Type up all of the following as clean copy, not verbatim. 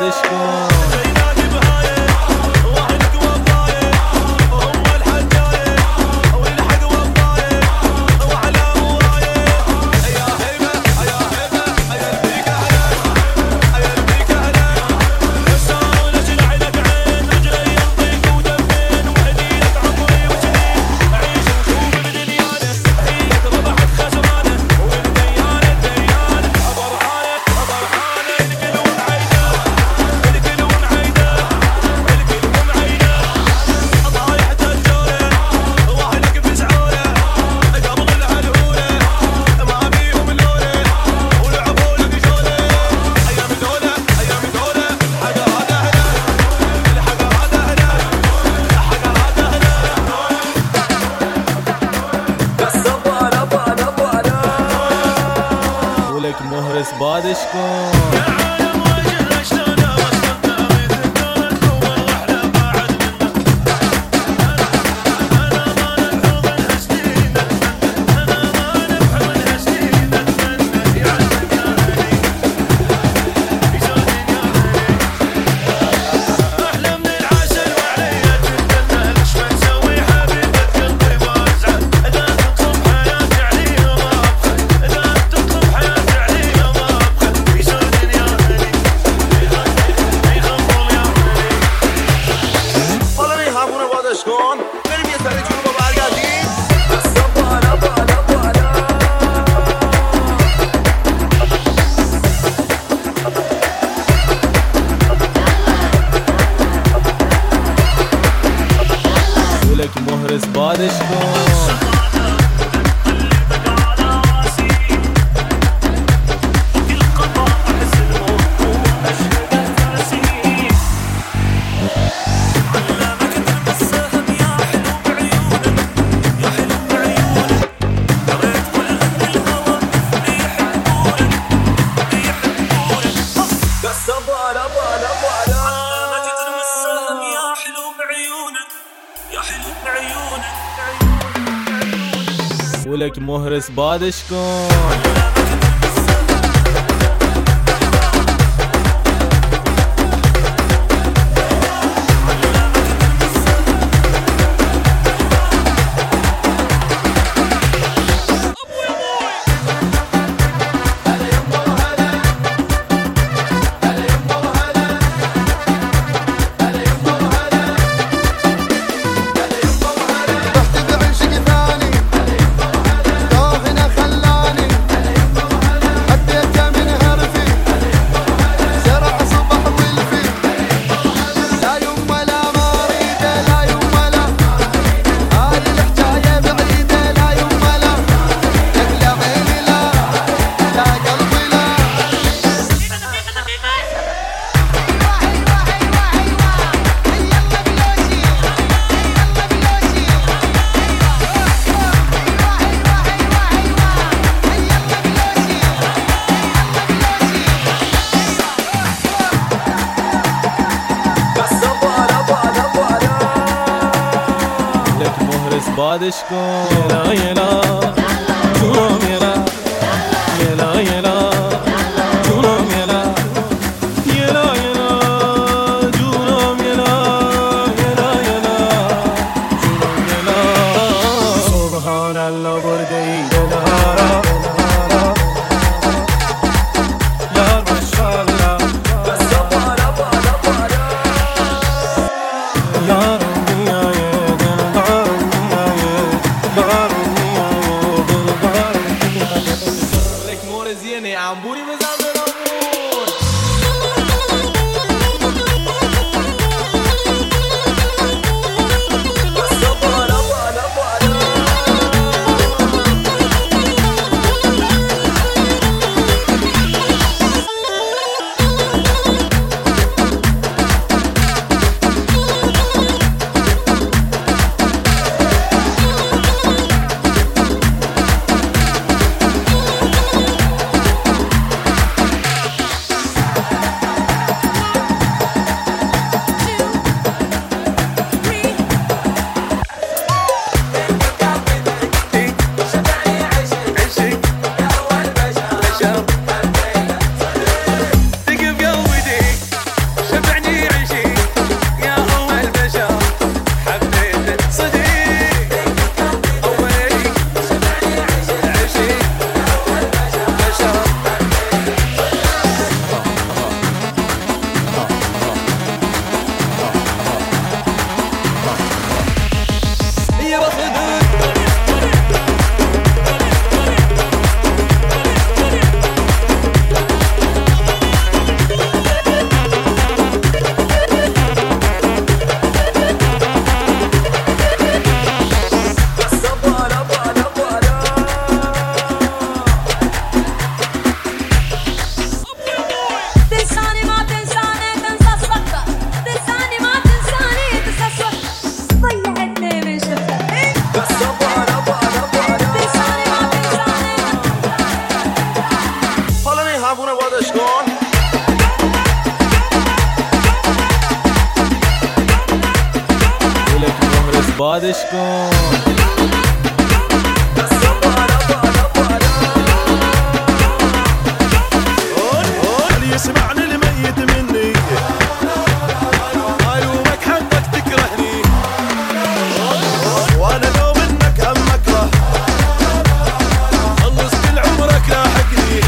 شكون مهرس باد شكون شكون بریم یه سری جنوب رو برگردیم ولك مهرس باد شكون ولك مهرس باد شكون باد شكون يلا يلا جنوب يلا يلا يلا جنوب يلا يلا يلا جنوب يلا يلا يلا جنوب يلا سبحان الله بردي دلارا يا ما شاء الله يا بادشكم. اللي يسمعني الميت مني الومك حقك تكرهني، وانا لو منك هم اكره خلص كل عمرك لاحقني.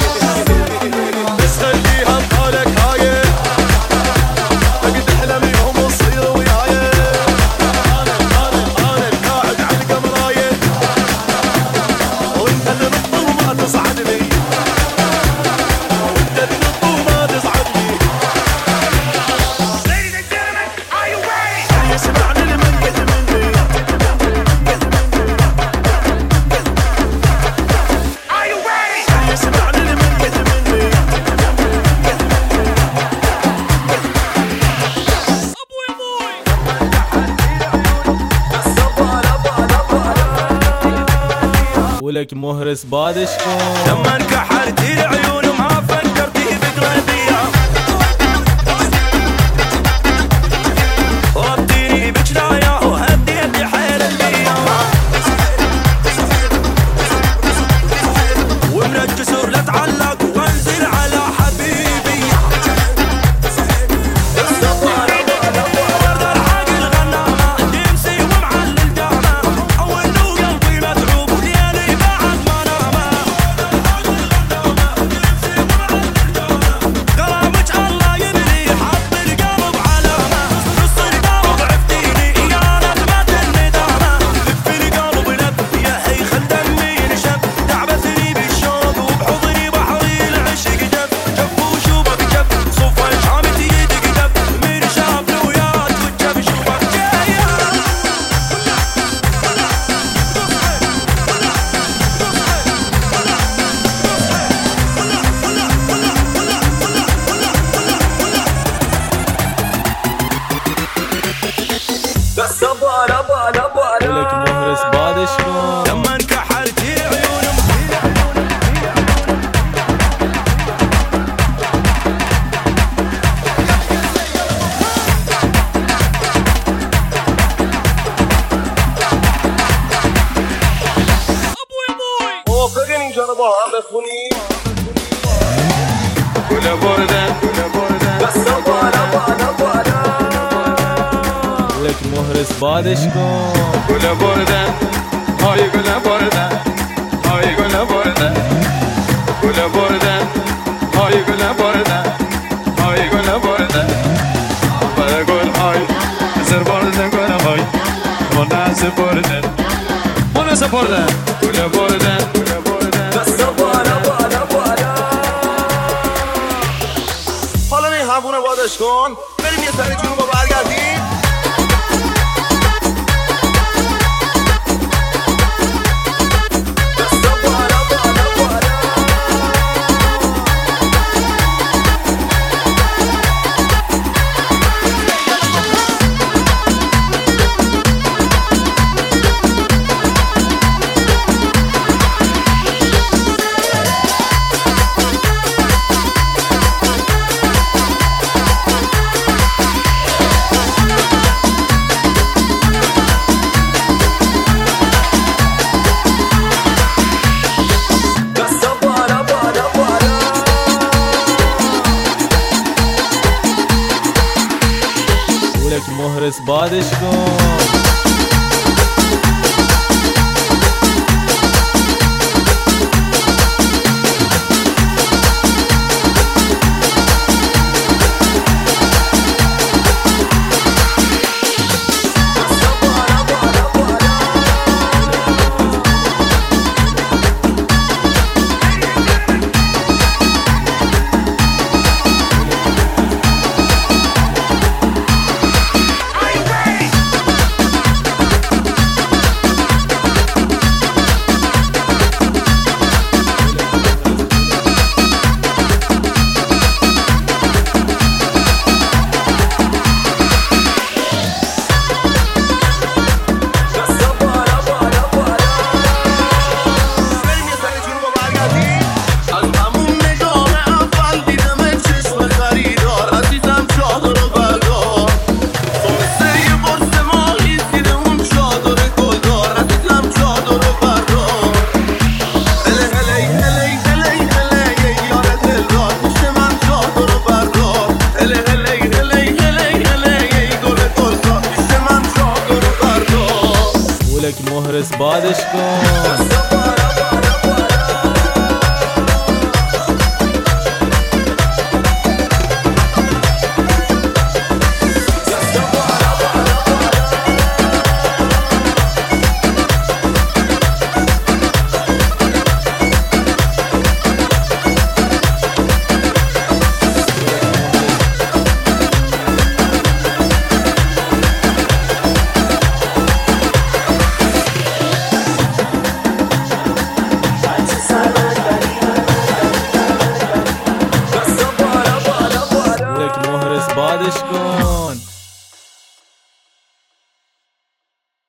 بس خليها بحالك هاي فقد احلامي هم تصير وياي. انا القاعد على القمرايه وانت اللي نطل ما تصعدني. ولك مهرس بادشكم. لما انكحلت العيون ما فكرت بقلبيها، رديني بجنايا وهديت حيل الايام، ومن الجسر لا تعلق وانزل على حبيبي. ورد العاقل غنامه تمسي ومعلل دامه، اول له قلبي متعوب وليالي بعد ما نامه. كلامك الله يبني حط القلب علامه، نص القلب عفتيني يا نغمة الندامه. لف القلب لف يا هي خل دمي ينشف، تعبثني بالشوق وبحضني بحري العشق جف. جف وشوفك جف صوفة شامت يدك دف، من شاف لويات والجف شوفك جايه. ولك مهرس بادشكم. لما انكحلت عيونهم وفقني جربها بخوني كل بردان بس ولك مهرس بادشكم. كل بردان هاي كل بردان هاي كل بردان كل بردان هاي كل بردان هاي كل بردان بقول هاي سر بردان كل هاي مناسب بردان مناسب بردان كل بردان بس حالا این همونه بادش کن بریم یه سری جنوب برگردیم. ولك مهرس بادشكم. مهرس بادش کن. مهرس بادش کن.